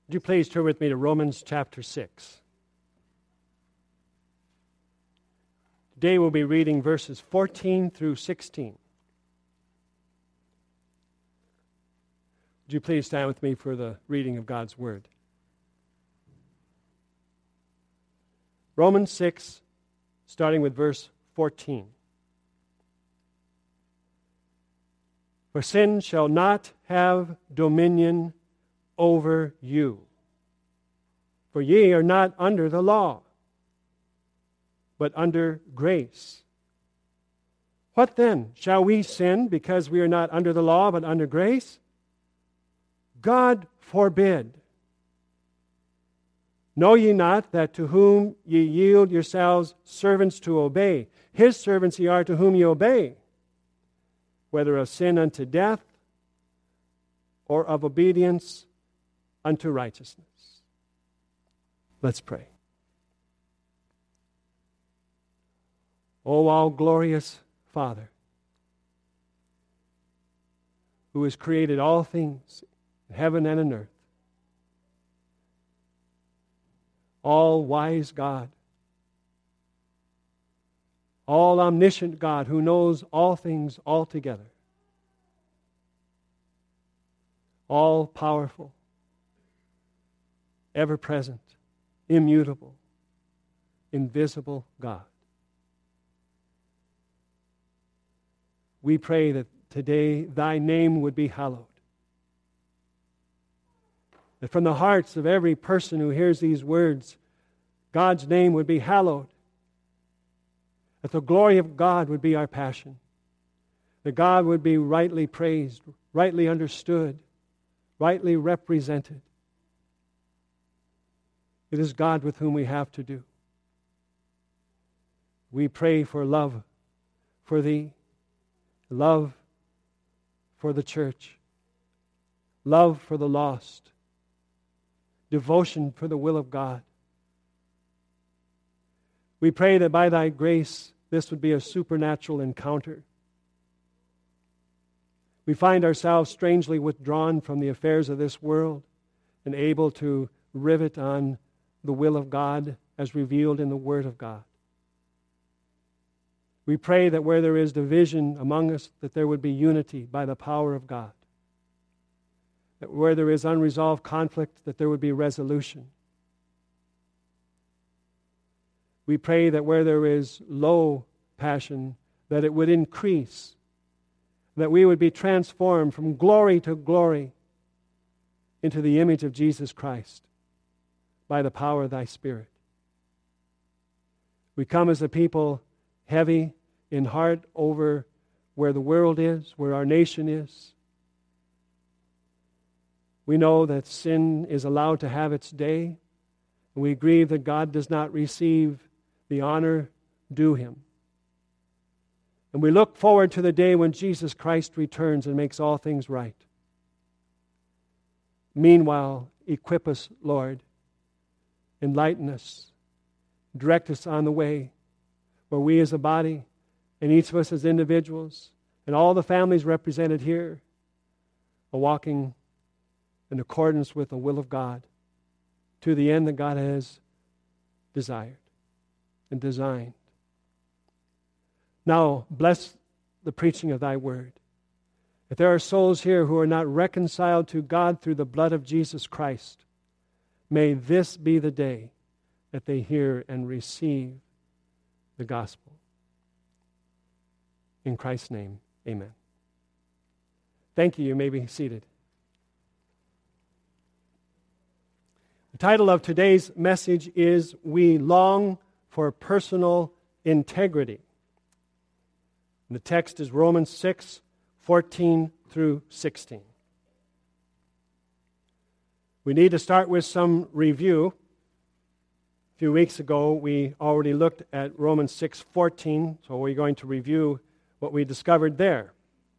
Would you please turn with me to Romans chapter 6? Today we'll be reading verses 14 through 16. Would you please stand with me for the reading of God's Word? Romans 6, starting with verse 14. For sin shall not have dominion over you. For ye are not under the law, but under grace. What then? Shall we sin because we are not under the law, but under grace? God forbid. Know ye not that to whom ye yield yourselves servants to obey, his servants ye are to whom ye obey, whether of sin unto death, or of obedience unto righteousness. Let's pray. O all glorious Father, who has created all things in heaven and in earth, all wise God, all omniscient God who knows all things altogether, all powerful, ever present, immutable, invisible God. We pray that today thy name would be hallowed. That from the hearts of every person who hears these words, God's name would be hallowed. That the glory of God would be our passion. That God would be rightly praised, rightly understood, rightly represented. It is God with whom we have to do. We pray for love for Thee, love for the church, love for the lost, devotion for the will of God. We pray that by Thy grace, this would be a supernatural encounter. We find ourselves strangely withdrawn from the affairs of this world and able to rivet on the will of God as revealed in the Word of God. We pray that where there is division among us, that there would be unity by the power of God. That where there is unresolved conflict, that there would be resolution. We pray that where there is low passion, that it would increase. That we would be transformed from glory to glory into the image of Jesus Christ by the power of Thy Spirit. We come as a people heavy in heart over where the world is, where our nation is. We know that sin is allowed to have its day, and we grieve that God does not receive the honor due Him. And we look forward to the day when Jesus Christ returns and makes all things right. Meanwhile, equip us, Lord. Enlighten us. Direct us on the way where we as a body and each of us as individuals and all the families represented here are walking in accordance with the will of God to the end that God has desired and designed. Now, bless the preaching of Thy Word. If there are souls here who are not reconciled to God through the blood of Jesus Christ, may this be the day that they hear and receive the gospel. In Christ's name, amen. Thank you. You may be seated. The title of today's message is We Long for Personal Integrity. And the text is Romans 6, 14 through 16. We need to start with some review. A few weeks ago, we already looked at Romans 6:14, so we're going to review what we discovered there.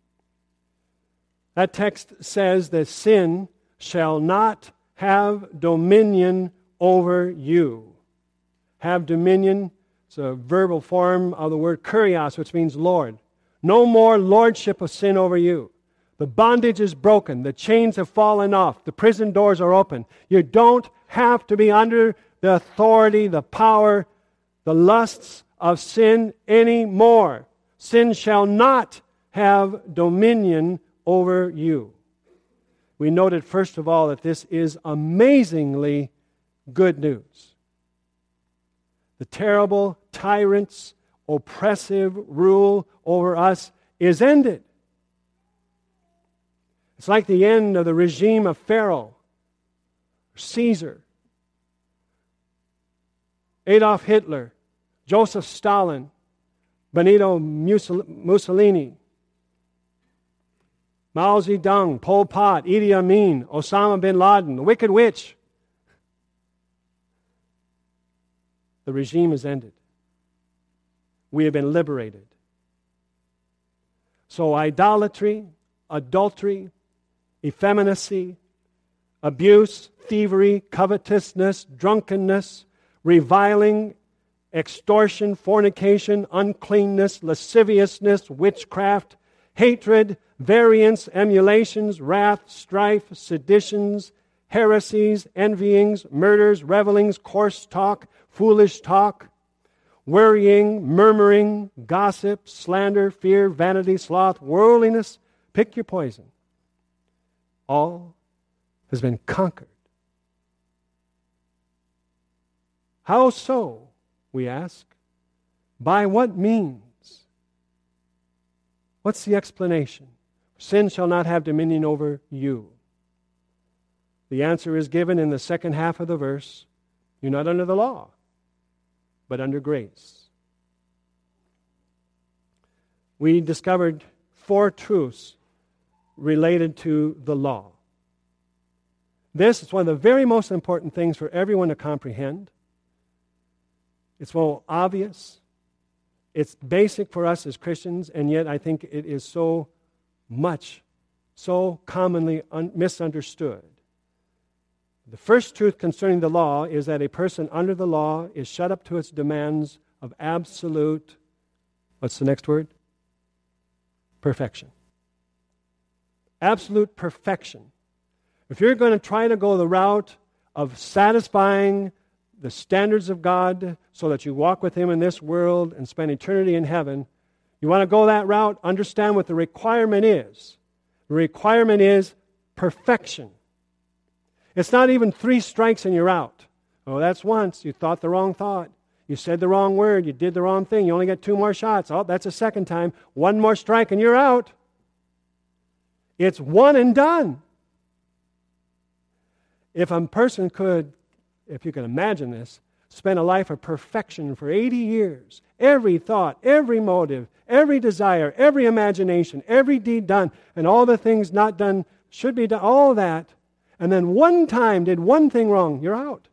That text says that sin shall not have dominion over you. Have dominion, it's a verbal form of the word kurios, which means Lord. No more lordship of sin over you, The bondage is broken. The chains have fallen off. The prison doors are open. You don't have to be under the authority, the power, the lusts of sin anymore. Sin shall not have dominion over you. We noted, first of all, that this is amazingly good news. The terrible tyrant's oppressive rule over us is ended. It's like the end of the regime of Pharaoh, Caesar, Adolf Hitler, Joseph Stalin, Benito Mussolini, Mao Zedong, Pol Pot, Idi Amin, Osama bin Laden, the Wicked Witch. The regime is ended. We have been liberated. So idolatry, adultery, effeminacy, abuse, thievery, covetousness, drunkenness, reviling, extortion, fornication, uncleanness, lasciviousness, witchcraft, hatred, variance, emulations, wrath, strife, seditions, heresies, envyings, murders, revelings, coarse talk, foolish talk, worrying, murmuring, gossip, slander, fear, vanity, sloth, worldliness. Pick your poison. All has been conquered. How so, we ask? By what means? What's the explanation? Sin shall not have dominion over you. The answer is given in the second half of the verse. You're not under the law, but under grace. We discovered 4 truths related to the law. This is one of the very most important things for everyone to comprehend. It's well obvious. It's basic for us as Christians, and yet I think it is so commonly misunderstood. The first truth concerning the law is that a person under the law is shut up to its demands of absolute, what's the next word? Perfection. Absolute perfection. If you're going to try to go the route of satisfying the standards of God so that you walk with Him in this world and spend eternity in heaven, you want to go that route, understand what the requirement is. The requirement is perfection. It's not even 3 strikes and you're out. Oh, that's once. You thought the wrong thought. You said the wrong word. You did the wrong thing. You only get 2 more shots. Oh, that's a second time. 1 more strike and you're out. It's one and done. If a person could, if you can imagine this, spend a life of perfection for 80 years, every thought, every motive, every desire, every imagination, every deed done, and all the things not done should be done, all that, and then one time did one thing wrong, you're out.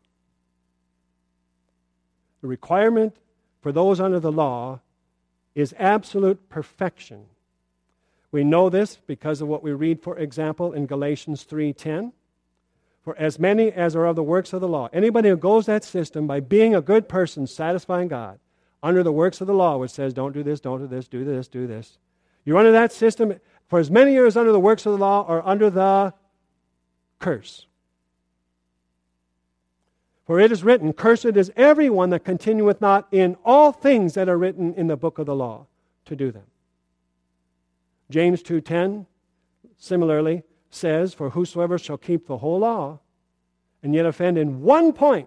The requirement for those under the law is absolute perfection. We know this because of what we read, for example, in Galatians 3:10. For as many as are of the works of the law, anybody who goes that system by being a good person, satisfying God, under the works of the law, which says don't do this, don't do this, do this, do this. You're under that system. For as many as under the works of the law are under the curse. For it is written, cursed is everyone that continueth not in all things that are written in the book of the law to do them. James 2:10 similarly says, for whosoever shall keep the whole law and yet offend in one point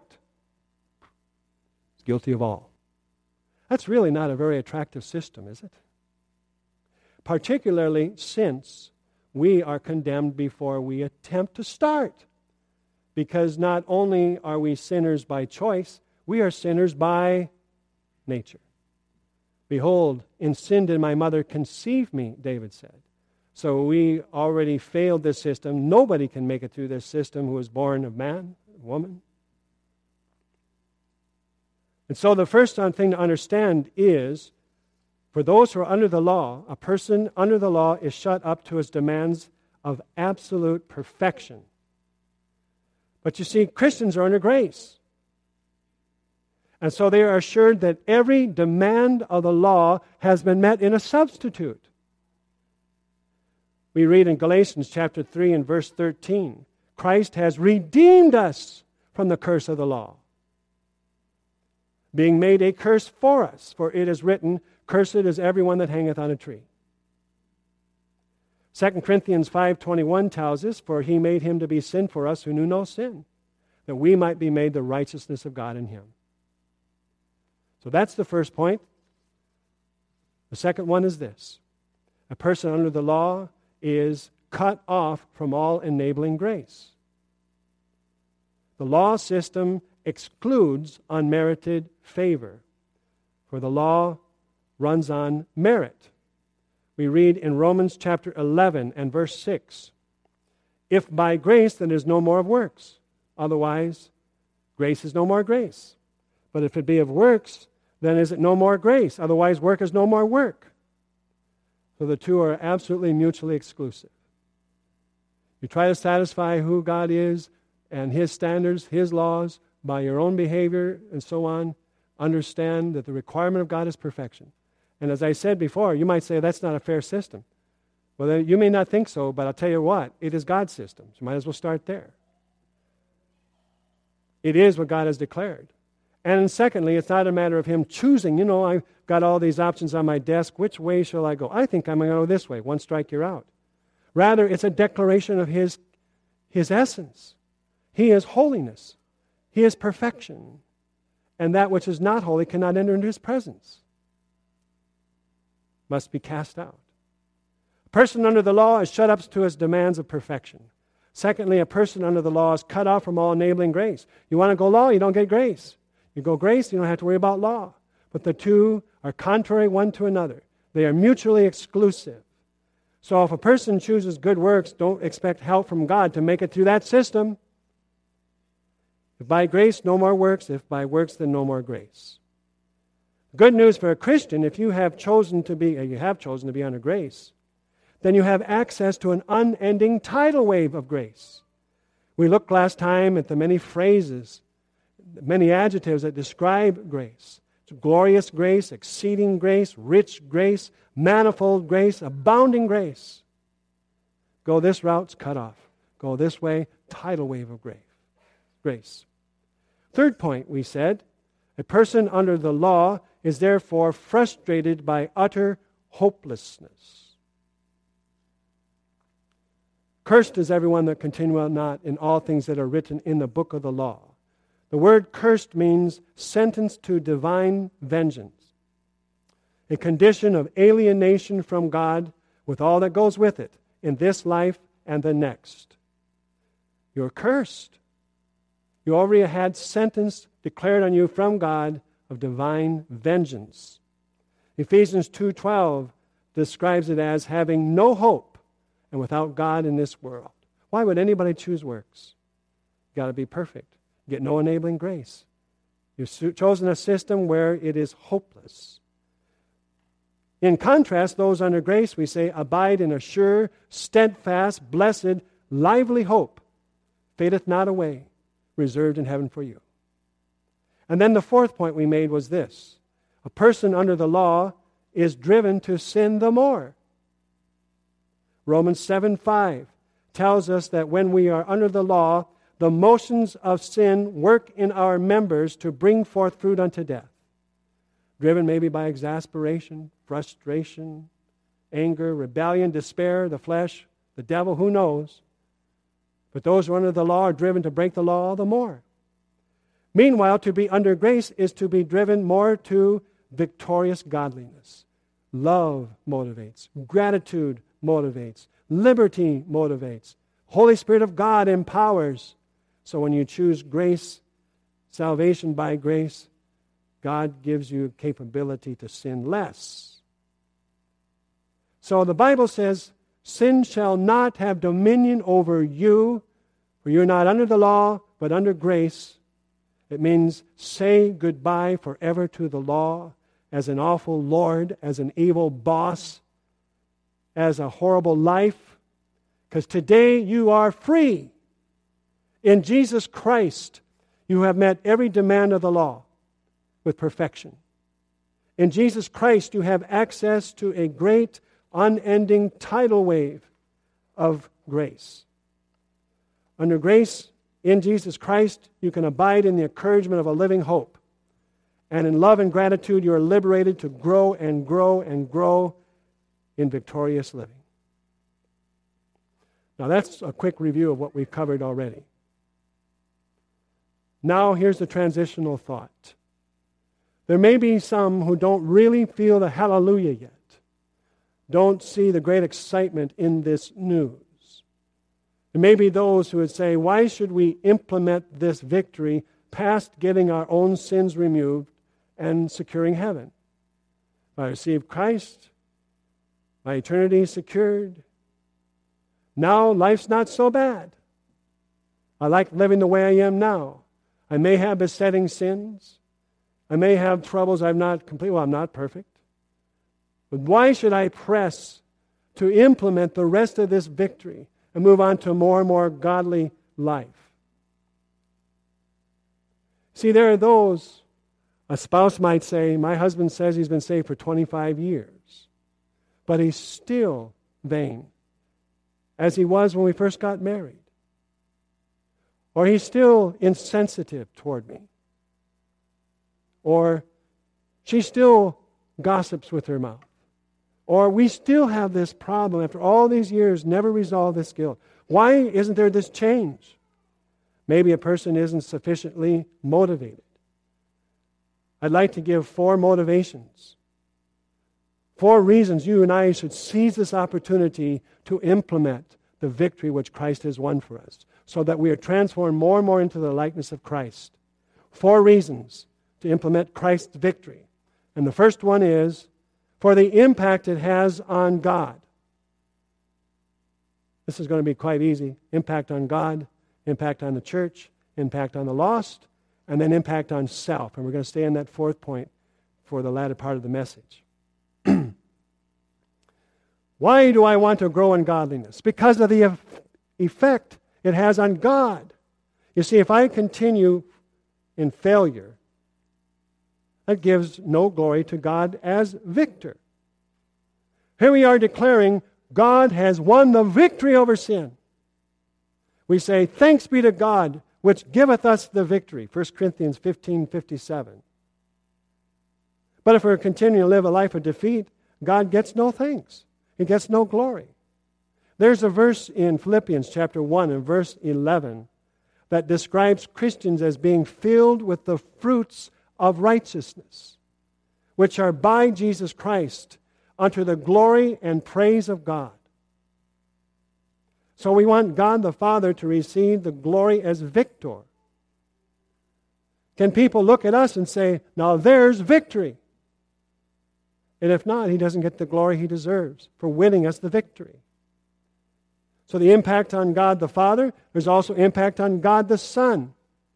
is guilty of all. That's really not a very attractive system, is it? Particularly since we are condemned before we attempt to start. Because not only are we sinners by choice, we are sinners by nature. Behold, in sin did my mother conceive me, David said. So we already failed this system. Nobody can make it through this system who is born of man, woman. And so the first thing to understand is, for those who are under the law, a person under the law is shut up to his demands of absolute perfection. But you see, Christians are under grace. And so they are assured that every demand of the law has been met in a substitute. We read in Galatians chapter 3 and verse 13, Christ has redeemed us from the curse of the law, being made a curse for us, for it is written, cursed is everyone that hangeth on a tree. 2 Corinthians 5:21 tells us, for he made him to be sin for us who knew no sin, that we might be made the righteousness of God in him. So that's the first point. The second one is this. A person under the law is cut off from all enabling grace. The law system excludes unmerited favor, for the law runs on merit. We read in Romans chapter 11 and verse 6, if by grace, then there's no more of works. Otherwise, grace is no more grace. But if it be of works, then is it no more grace. Otherwise, work is no more work. So the two are absolutely mutually exclusive. You try to satisfy who God is and His standards, His laws, by your own behavior and so on, understand that the requirement of God is perfection. And as I said before, you might say that's not a fair system. Well, then you may not think so, but I'll tell you what, it is God's system. So you might as well start there. It is what God has declared. And secondly, it's not a matter of Him choosing, I've got all these options on my desk. Which way shall I go? I think I'm going to go this way. One strike, you're out. Rather, it's a declaration of His essence. He is holiness. He is perfection. And that which is not holy cannot enter into His presence. Must be cast out. A person under the law is shut up to its demands of perfection. Secondly, a person under the law is cut off from all enabling grace. You want to go law, you don't get grace. You go grace, you don't have to worry about law. But the two are contrary one to another. They are mutually exclusive. So if a person chooses good works, don't expect help from God to make it through that system. If by grace, no more works. If by works, then no more grace. Good news for a Christian, if you have chosen to be under grace, then you have access to an unending tidal wave of grace. We looked last time at the many phrases, many adjectives that describe grace. It's glorious grace, exceeding grace, rich grace, manifold grace, abounding grace. Go this route, it's cut off. Go this way, tidal wave of grace. Third point, we said, a person under the law is therefore frustrated by utter hopelessness. Cursed is everyone that continueth not in all things that are written in the book of the law. The word cursed means sentenced to divine vengeance, a condition of alienation from God with all that goes with it in this life and the next. You're cursed. You already had sentence declared on you from God of divine vengeance. Ephesians 2:12 describes it as having no hope and without God in this world. Why would anybody choose works? You've got to be perfect. You get no enabling grace. You've chosen a system where it is hopeless. In contrast, those under grace, we say, abide in a sure, steadfast, blessed, lively hope, fadeth not away, reserved in heaven for you. And then the fourth point we made was this. A person under the law is driven to sin the more. Romans 7:5 tells us that when we are under the law, the motions of sin work in our members to bring forth fruit unto death. Driven maybe by exasperation, frustration, anger, rebellion, despair, the flesh, the devil, who knows? But those who are under the law are driven to break the law all the more. Meanwhile, to be under grace is to be driven more to victorious godliness. Love motivates. Gratitude motivates. Liberty motivates. Holy Spirit of God empowers. So when you choose grace, salvation by grace, God gives you capability to sin less. So the Bible says, sin shall not have dominion over you, for you're not under the law, but under grace. It means say goodbye forever to the law as an awful Lord, as an evil boss, as a horrible life. Because today you are free. In Jesus Christ, you have met every demand of the law with perfection. In Jesus Christ, you have access to a great, unending tidal wave of grace. Under grace in Jesus Christ, you can abide in the encouragement of a living hope. And in love and gratitude, you are liberated to grow and grow and grow in victorious living. Now that's a quick review of what we've covered already. Now here's the transitional thought. There may be some who don't really feel the hallelujah yet, don't see the great excitement in this news. There may be those who would say, why should we implement this victory past getting our own sins removed and securing heaven? If I receive Christ, my eternity is secured. Now life's not so bad. I like living the way I am now. I may have besetting sins. I may have troubles I'm not perfect. But why should I press to implement the rest of this victory and move on to a more and more godly life? See, there are those, a spouse might say, my husband says he's been saved for 25 years, but he's still vain, as he was when we first got married. Or he's still insensitive toward me. Or she still gossips with her mouth. Or we still have this problem after all these years, never resolved this guilt. Why isn't there this change? Maybe a person isn't sufficiently motivated. I'd like to give 4 motivations. 4 reasons you and I should seize this opportunity to implement the victory which Christ has won for us, so that we are transformed more and more into the likeness of Christ. 4 reasons to implement Christ's victory. And the first one is for the impact it has on God. This is going to be quite easy. Impact on God, impact on the church, impact on the lost, and then impact on self. And we're going to stay on that 4th point for the latter part of the message. Why do I want to grow in godliness? Because of the effect it has on God. You see, if I continue in failure, that gives no glory to God as victor. Here we are declaring God has won the victory over sin. We say, thanks be to God, which giveth us the victory. 1 Corinthians 15:57. But if we're continuing to live a life of defeat, God gets no thanks. He gets no glory. There's a verse in Philippians chapter 1 and verse 11 that describes Christians as being filled with the fruits of righteousness, which are by Jesus Christ unto the glory and praise of God. So we want God the Father to receive the glory as victor. Can people look at us and say, now there's victory? And if not, he doesn't get the glory he deserves for winning us the victory. So the impact on God the Father, there's also impact on God the Son.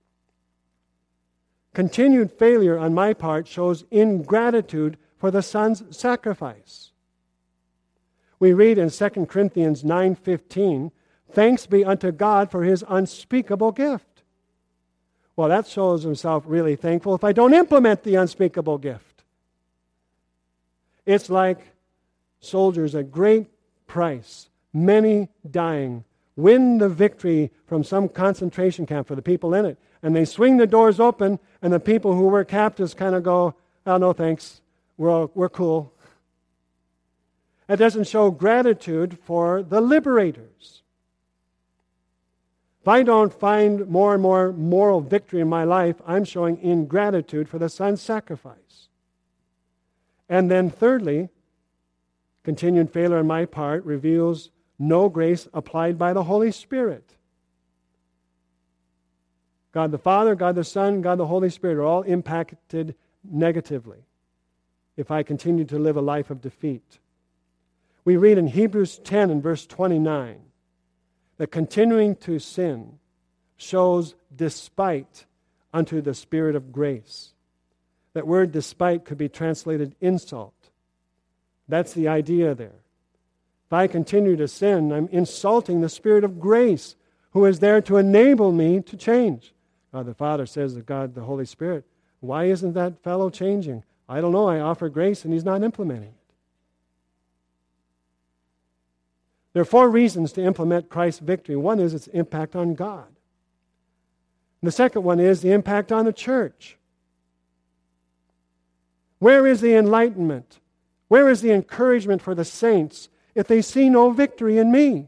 Continued failure on my part shows ingratitude for the Son's sacrifice. We read in 2 Corinthians 9:15, thanks be unto God for his unspeakable gift. Well, that shows himself really thankful if I don't implement the unspeakable gift. It's like soldiers at great price, many dying, win the victory from some concentration camp for the people in it. And they swing the doors open, and the people who were captives kind of go, oh, no thanks, we're cool. It doesn't show gratitude for the liberators. If I don't find more and more moral victory in my life, I'm showing ingratitude for the Son's sacrifice. And then thirdly, continued failure on my part reveals no grace applied by the Holy Spirit. God the Father, God the Son, God the Holy Spirit are all impacted negatively if I continue to live a life of defeat. We read in Hebrews 10 and verse 29 that continuing to sin shows despite unto the Spirit of grace. That word despite could be translated insult. That's the idea there. If I continue to sin, I'm insulting the Spirit of grace who is there to enable me to change. God the Father says to God the Holy Spirit, why isn't that fellow changing? I don't know, I offer grace and he's not implementing it. There are 4 reasons to implement Christ's victory. One is its impact on God. And the second one is the impact on the church. Where is the enlightenment? Where is the encouragement for the saints if they see no victory in me?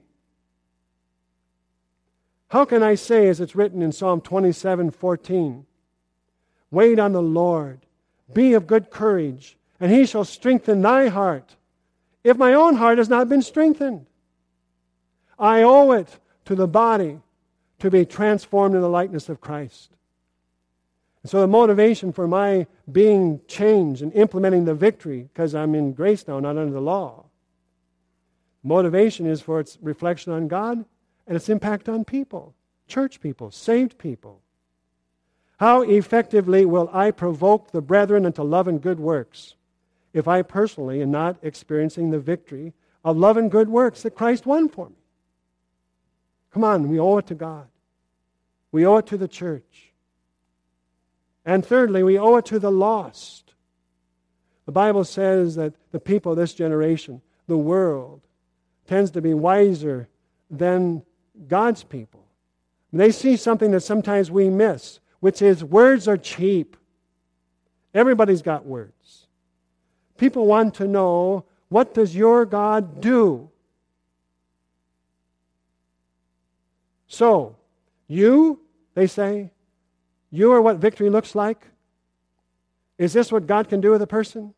How can I say, as it's written in Psalm 27:14, wait on the Lord, be of good courage, and He shall strengthen thy heart, if my own heart has not been strengthened? I owe it to the body to be transformed in the likeness of Christ. And so the motivation for my being changed and implementing the victory, because I'm in grace now, not under the law, motivation is for its reflection on God and its impact on people, church people, saved people. How effectively will I provoke the brethren unto love and good works if I personally am not experiencing the victory of love and good works that Christ won for me? Come on, we owe it to God. We owe it to the church. And thirdly, we owe it to the lost. The Bible says that the people of this generation, the world, tends to be wiser than God's people. They see something that sometimes we miss, which is words are cheap. Everybody's got words. People want to know, what does your God do? So, you, they say, you are what victory looks like? Is this what God can do with a person?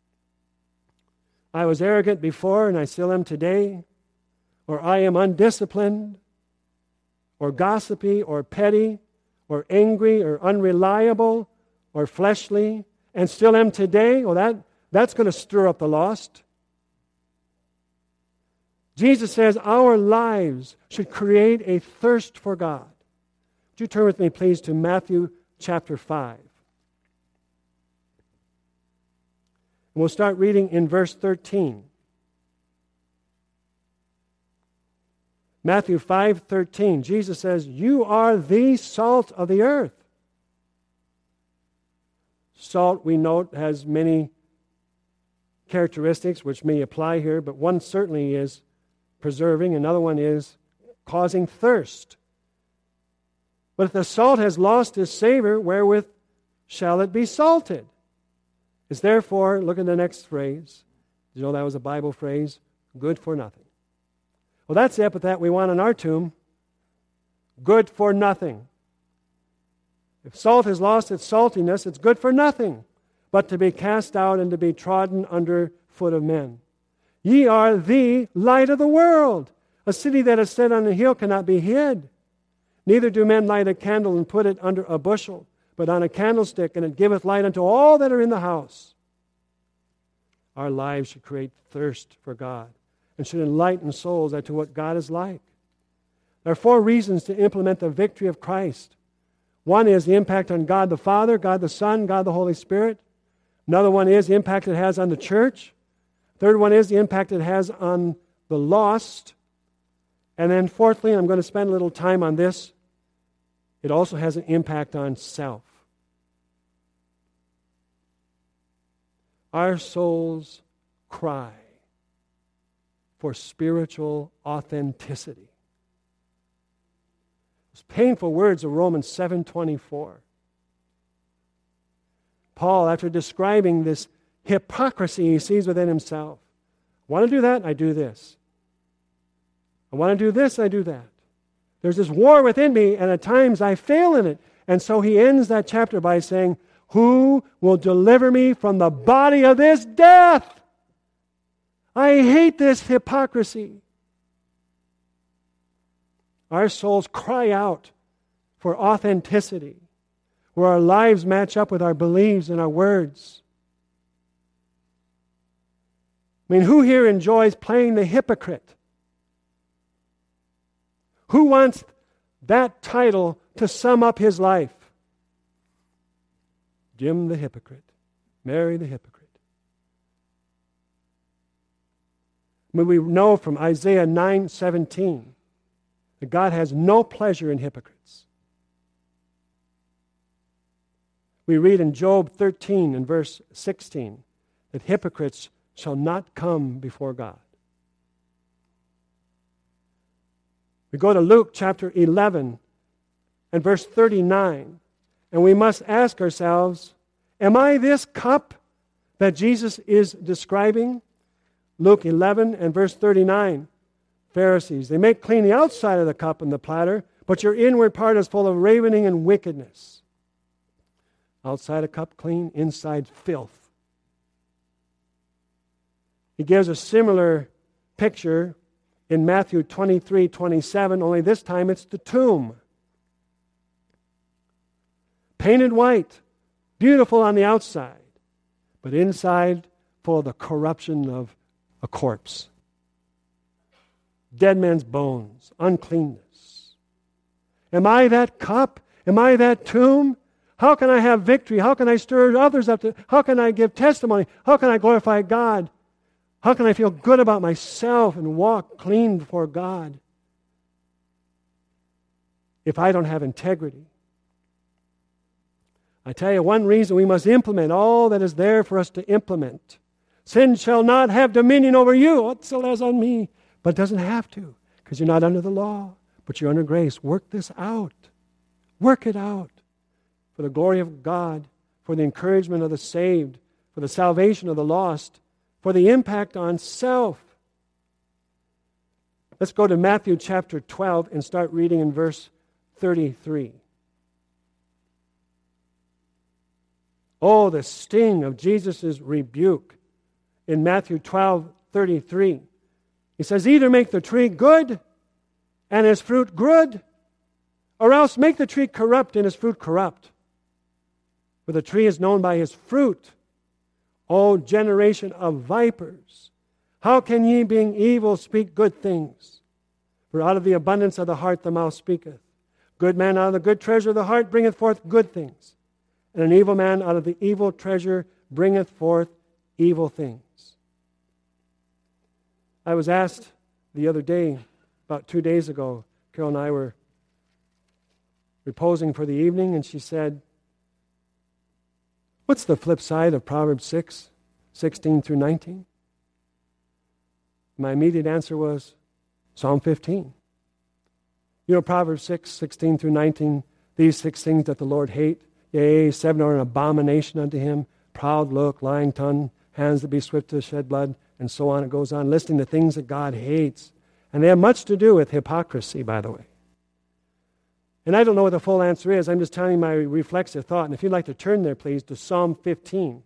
I was arrogant before and I still am today. Or I am undisciplined, or gossipy, or petty, or angry, or unreliable, or fleshly, and still am today. Well, that's going to stir up the lost. Jesus says our lives should create a thirst for God. Would you turn with me, please, to Matthew chapter 5. And we'll start reading in verse 13. Matthew 5:13, Jesus says, you are the salt of the earth. Salt, we note, has many characteristics which may apply here, but one certainly is preserving, another one is causing thirst. But if the salt has lost its savor, wherewith shall it be salted? It's therefore, look at the next phrase. Did you know that was a Bible phrase? Good for nothing. Well, that's the epithet we want on our tomb. Good for nothing. If salt has lost its saltiness, it's good for nothing, but to be cast out and to be trodden under foot of men. Ye are the light of the world. A city that is set on a hill cannot be hid. Neither do men light a candle and put it under a bushel, but on a candlestick, and it giveth light unto all that are in the house. Our lives should create thirst for God and should enlighten souls as to what God is like. There are 4 reasons to implement the victory of Christ. One is the impact on God the Father, God the Son, God the Holy Spirit. Another one is the impact it has on the church. Third one is the impact it has on the lost. And then fourthly, I'm going to spend a little time on this, it also has an impact on self. Our souls cry for spiritual authenticity. Those painful words of Romans 7:24. Paul, after describing this hypocrisy he sees within himself, I want to do that, I do this. I want to do this, I do that. There's this war within me, and at times I fail in it. And so he ends that chapter by saying, who will deliver me from the body of this death? I hate this hypocrisy. Our souls cry out for authenticity, where our lives match up with our beliefs and our words. I mean, who here enjoys playing the hypocrite? Who wants that title to sum up his life? Jim the hypocrite. Mary the hypocrite. I mean, we know from Isaiah 9:17 that God has no pleasure in hypocrites. We read in Job 13 and verse 16 that hypocrites shall not come before God. We go to Luke chapter 11 and verse 39, and we must ask ourselves, am I this cup that Jesus is describing? Luke 11 and verse 39. Pharisees, they make clean the outside of the cup and the platter, but your inward part is full of ravening and wickedness. Outside a cup clean, inside filth. He gives a similar picture in Matthew 23:27, only this time it's the tomb. Painted white, beautiful on the outside, but inside full of the corruption of a corpse. Dead men's bones, uncleanness. Am I that cup? Am I that tomb? How can I have victory? How can I stir others up? How can I give testimony? How can I glorify God? How can I feel good about myself and walk clean before God if I don't have integrity? I tell you, one reason we must implement all that is there for us to implement. Sin shall not have dominion over you. It still has on me. But it doesn't have to, because you're not under the law, but you're under grace. Work this out. Work it out for the glory of God, for the encouragement of the saved, for the salvation of the lost, for the impact on self. Let's go to Matthew chapter 12 and start reading in verse 33. Oh, the sting of Jesus' rebuke in Matthew 12:33. He says, either make the tree good and its fruit good, or else make the tree corrupt and its fruit corrupt. For the tree is known by his fruit. O generation of vipers, how can ye, being evil, speak good things? For out of the abundance of the heart the mouth speaketh. Good man out of the good treasure of the heart bringeth forth good things, and an evil man out of the evil treasure bringeth forth evil things. I was asked the other day, about 2 days ago, Carol and I were reposing for the evening, and she said, what's the flip side of Proverbs 6:16 through 19? My immediate answer was Psalm 15. You know, Proverbs 6:16 through 19, these 6 things that the Lord hate, yea, 7 are an abomination unto him, proud look, lying tongue, hands that be swift to shed blood, and so on. It goes on, listing the things that God hates. And they have much to do with hypocrisy, by the way. And I don't know what the full answer is. I'm just telling you my reflexive thought. And if you'd like to turn there, please, to Psalm 15.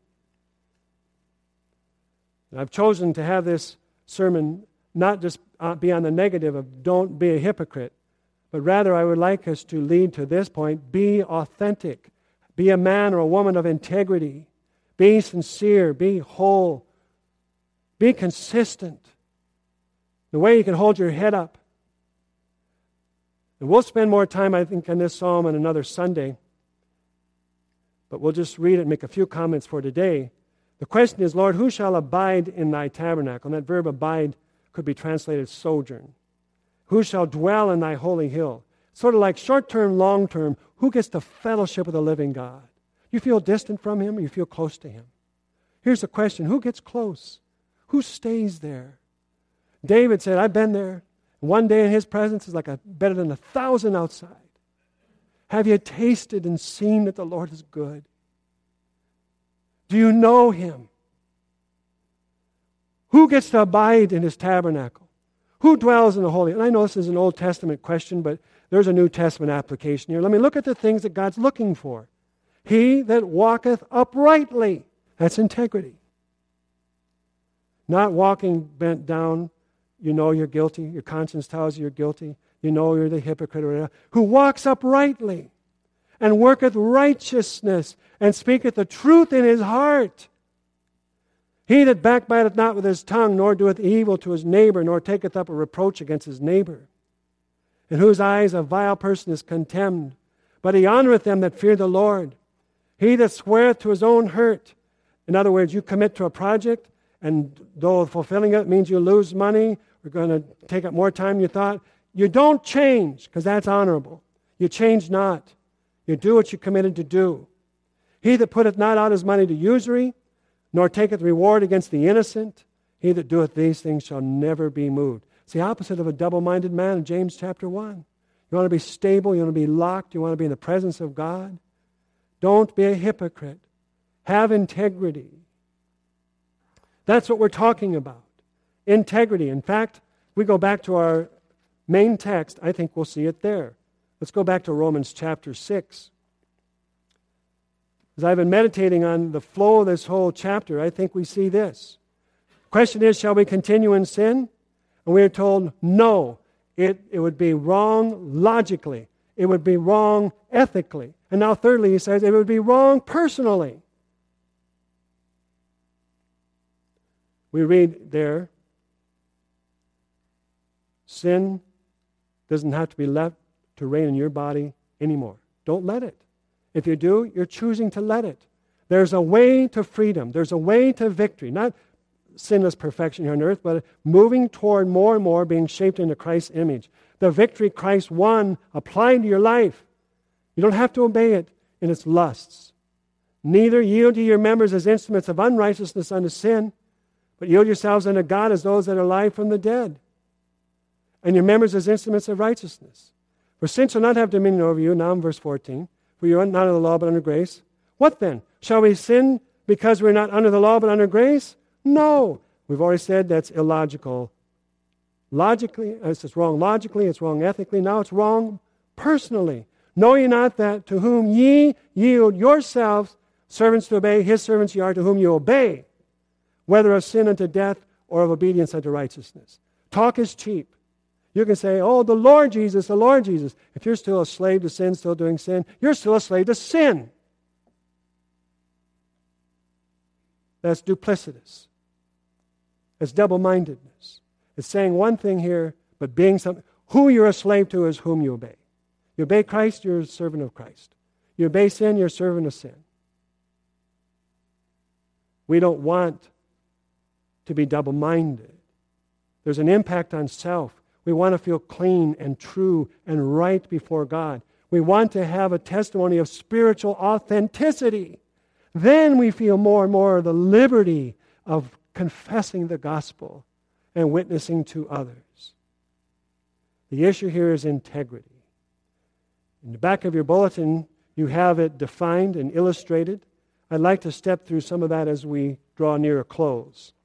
And I've chosen to have this sermon not just be on the negative of don't be a hypocrite, but rather I would like us to lead to this point, be authentic. Be a man or a woman of integrity. Be sincere. Be whole. Be consistent. The way you can hold your head up. And we'll spend more time, I think, on this psalm on another Sunday. But we'll just read it and make a few comments for today. The question is, Lord, who shall abide in thy tabernacle? And that verb abide could be translated sojourn. Who shall dwell in thy holy hill? Sort of like short-term, long-term, who gets to fellowship with the living God? You feel distant from him or you feel close to him? Here's the question, who gets close? Who stays there? David said, I've been there. One day in his presence is better than 1,000 outside. Have you tasted and seen that the Lord is good? Do you know him? Who gets to abide in his tabernacle? Who dwells in the holy? And I know this is an Old Testament question, but there's a New Testament application here. Let me look at the things that God's looking for. He that walketh uprightly. That's integrity. Not walking bent down. You know you're guilty. Your conscience tells you you're guilty. You know you're the hypocrite or whatever. Who walks uprightly and worketh righteousness and speaketh the truth in his heart. He that backbiteth not with his tongue, nor doeth evil to his neighbor, nor taketh up a reproach against his neighbor. In whose eyes a vile person is contemned, but he honoreth them that fear the Lord. He that sweareth to his own hurt. In other words, you commit to a project, and though fulfilling it means you lose money, we're going to take up more time than you thought, you don't change, because that's honorable. You change not. You do what you committed to do. He that putteth not out his money to usury, nor taketh reward against the innocent, he that doeth these things shall never be moved. It's the opposite of a double-minded man in James chapter 1. You want to be stable, you want to be locked, you want to be in the presence of God. Don't be a hypocrite. Have integrity. That's what we're talking about. Integrity. In fact, if we go back to our main text, I think we'll see it there. Let's go back to Romans chapter 6. As I've been meditating on the flow of this whole chapter, I think we see this. The question is, shall we continue in sin? And we are told, no. It would be wrong logically. It would be wrong ethically. And now thirdly, he says, it would be wrong personally. We read there, sin doesn't have to be left to reign in your body anymore. Don't let it. If you do, you're choosing to let it. There's a way to freedom. There's a way to victory. Not sinless perfection here on earth, but moving toward more and more being shaped into Christ's image. The victory Christ won applied to your life. You don't have to obey it in its lusts. Neither yield to your members as instruments of unrighteousness unto sin, but yield yourselves unto God as those that are alive from the dead, and your members as instruments of righteousness. For sin shall not have dominion over you, now in verse 14, for you are not under the law but under grace. What then? Shall we sin because we're not under the law but under grace? No. We've already said that's illogical. Logically, it's wrong logically, it's wrong ethically, now it's wrong personally. Know ye not that to whom ye yield yourselves servants to obey, his servants ye are to whom you obey, whether of sin unto death or of obedience unto righteousness. Talk is cheap. You can say, oh, the Lord Jesus, the Lord Jesus. If you're still a slave to sin, still doing sin, you're still a slave to sin. That's duplicitous. It's double-mindedness. It's saying one thing here, but being something. Who you're a slave to is whom you obey. You obey Christ, you're a servant of Christ. You obey sin, you're a servant of sin. We don't want to be double-minded. There's an impact on self. We want to feel clean and true and right before God. We want to have a testimony of spiritual authenticity. Then we feel more and more the liberty of confessing the gospel and witnessing to others. The issue here is integrity. In the back of your bulletin, you have it defined and illustrated. I'd like to step through some of that as we draw near a close.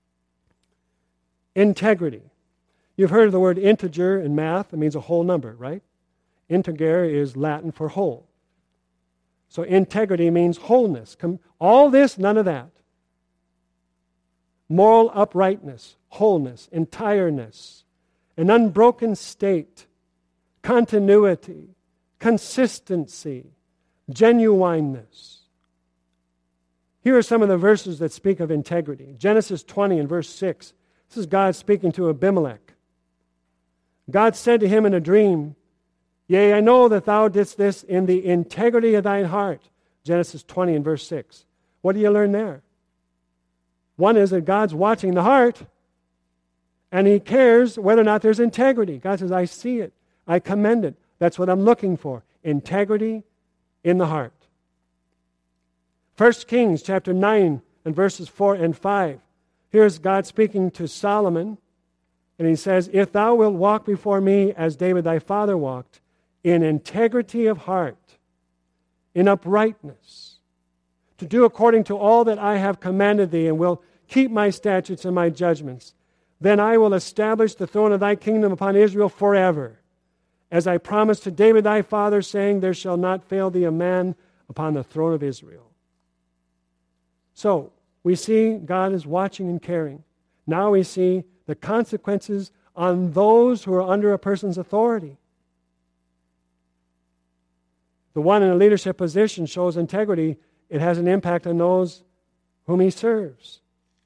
Integrity. You've heard of the word integer in math. It means a whole number, right? Integer is Latin for whole. So integrity means wholeness. All this, none of that. Moral uprightness, wholeness, entireness, an unbroken state, continuity, consistency, genuineness. Here are some of the verses that speak of integrity. Genesis 20 and verse 6. This is God speaking to Abimelech. God said to him in a dream, Yea, I know that thou didst this in the integrity of thine heart. Genesis 20 and verse 6. What do you learn there? One is that God's watching the heart, and He cares whether or not there's integrity. God says, I see it. I commend it. That's what I'm looking for. Integrity in the heart. 1 Kings chapter 9 and verses 4 and 5. Here's God speaking to Solomon, and He says, If thou wilt walk before me as David thy father walked, in integrity of heart, in uprightness, to do according to all that I have commanded thee, and will keep my statutes and my judgments, then I will establish the throne of thy kingdom upon Israel forever, as I promised to David thy father, saying, There shall not fail thee a man upon the throne of Israel. So, we see God is watching and caring. Now we see the consequences on those who are under a person's authority. The one in a leadership position shows integrity. It has an impact on those whom he serves.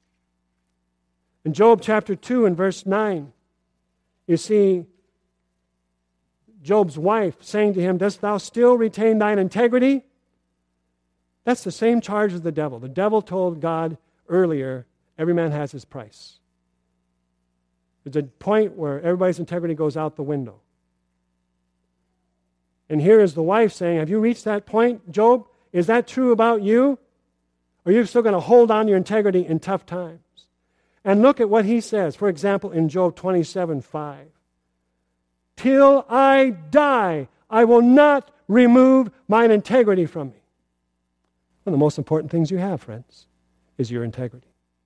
In Job chapter 2 and verse 9, you see Job's wife saying to him, Dost thou still retain thine integrity? That's the same charge as the devil. The devil told God earlier, every man has his price. There's a point where everybody's integrity goes out the window. And here is the wife saying, have you reached that point, Job? Is that true about you? Or are you still going to hold on to your integrity in tough times? And look at what he says. For example, in Job 27:5. Till I die, I will not remove mine integrity from me. One of the most important things you have, friends, is your integrity.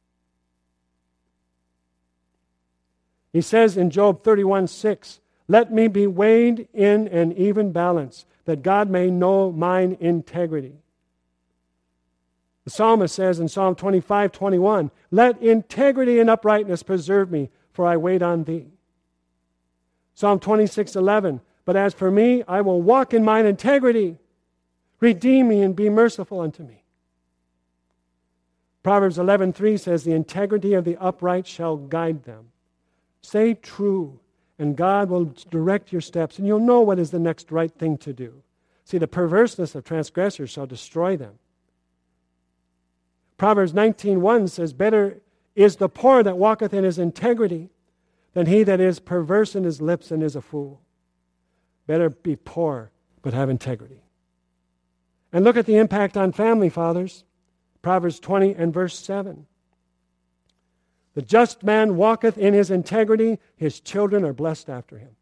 He says in Job 31:6, let me be weighed in an even balance, that God may know mine integrity. The psalmist says in Psalm 25:21, let integrity and uprightness preserve me, for I wait on thee. Psalm 26:11, but as for me, I will walk in mine integrity. Redeem me and be merciful unto me. Proverbs 11:3 says, the integrity of the upright shall guide them. Stay true, and God will direct your steps, and you'll know what is the next right thing to do. See, the perverseness of transgressors shall destroy them. Proverbs 19:1 says, better is the poor that walketh in his integrity than he that is perverse in his lips and is a fool. Better be poor, but have integrity. And look at the impact on family, fathers. Proverbs 20 and verse 7. The just man walketh in his integrity, his children are blessed after him.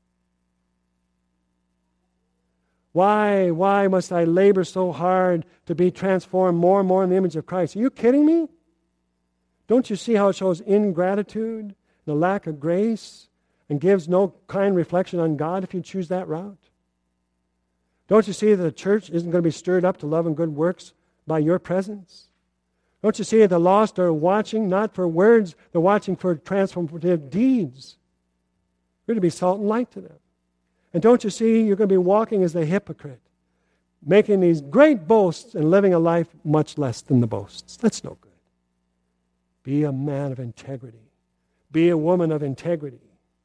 Why must I labor so hard to be transformed more and more in the image of Christ? Are you kidding me? Don't you see how it shows ingratitude, the lack of grace, and gives no kind reflection on God if you choose that route? Don't you see that the church isn't going to be stirred up to love and good works by your presence? Don't you see that the lost are watching not for words, they're watching for transformative deeds? You're to be salt and light to them. And don't you see you're going to be walking as a hypocrite, making these great boasts and living a life much less than the boasts? That's no good. Be a man of integrity. Be a woman of integrity.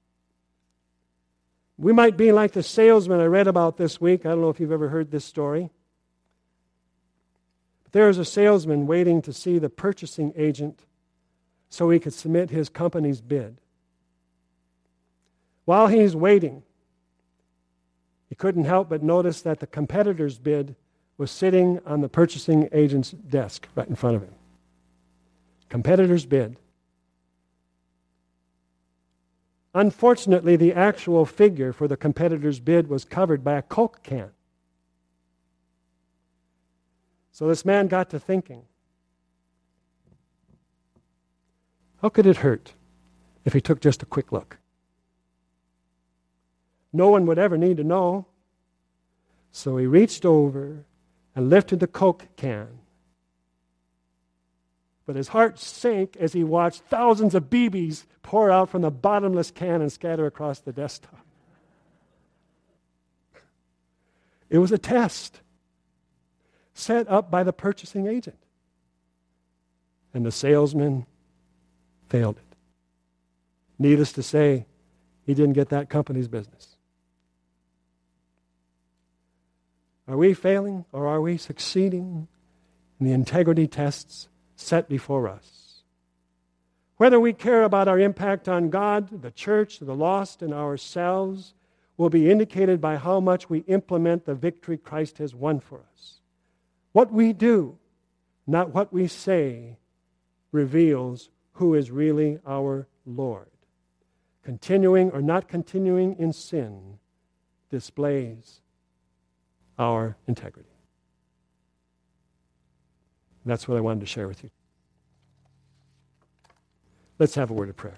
We might be like the salesman I read about this week. I don't know if you've ever heard this story. But there is a salesman waiting to see the purchasing agent so he could submit his company's bid. While he's waiting, he couldn't help but notice that the competitor's bid was sitting on the purchasing agent's desk right in front of him. Competitor's bid. Unfortunately, the actual figure for the competitor's bid was covered by a Coke can. So this man got to thinking, how could it hurt if he took just a quick look? No one would ever need to know. So he reached over and lifted the Coke can. But his heart sank as he watched thousands of BBs pour out from the bottomless can and scatter across the desktop. It was a test set up by the purchasing agent. And the salesman failed it. Needless to say, he didn't get that company's business. Are we failing or are we succeeding in the integrity tests set before us? Whether we care about our impact on God, the church, the lost, and ourselves will be indicated by how much we implement the victory Christ has won for us. What we do, not what we say, reveals who is really our Lord. Continuing or not continuing in sin displays our integrity. That's what I wanted to share with you. Let's have a word of prayer.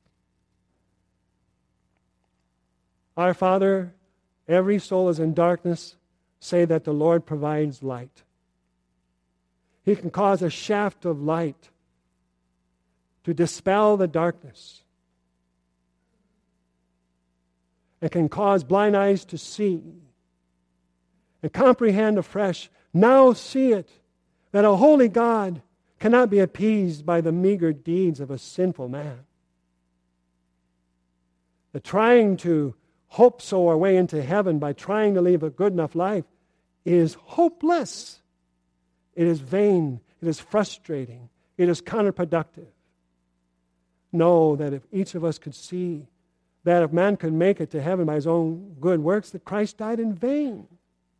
Our Father, every soul is in darkness. Say that the Lord provides light. He can cause a shaft of light to dispel the darkness. It can cause blind eyes to see and comprehend afresh. Now see it, that a holy God cannot be appeased by the meager deeds of a sinful man. That trying to hope so our way into heaven by trying to live a good enough life is hopeless. It is vain. It is frustrating. It is counterproductive. Know that if each of us could see that if man could make it to heaven by his own good works, that Christ died in vain.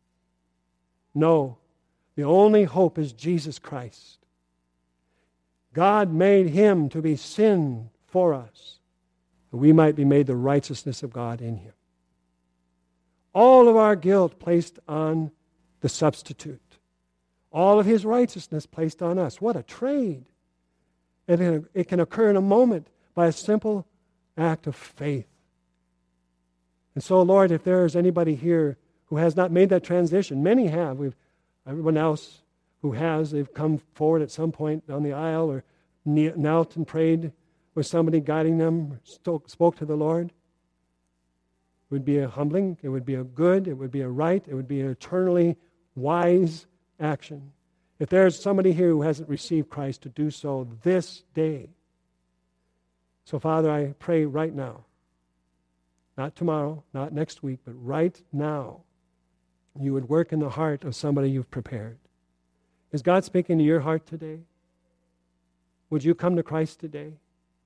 No, the only hope is Jesus Christ. God made him to be sin for us, that we might be made the righteousness of God in him. All of our guilt placed on the substitute. All of his righteousness placed on us. What a trade. It can occur in a moment by a simple act of faith. And so, Lord, if there is anybody here who has not made that transition, many have. Everyone else who has, they've come forward at some point down the aisle or knelt and prayed with somebody guiding them, spoke to the Lord. It would be a humbling, it would be a good, it would be a right, it would be an eternally wise action. If there's somebody here who hasn't received Christ, to do so this day. So, Father, I pray right now, not tomorrow, not next week, but right now, you would work in the heart of somebody you've prepared. Is God speaking to your heart today? Would you come to Christ today?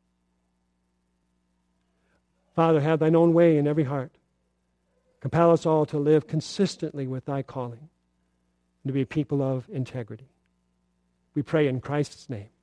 Father, have thine own way in every heart. Compel us all to live consistently with thy calling and to be people of integrity. We pray in Christ's name.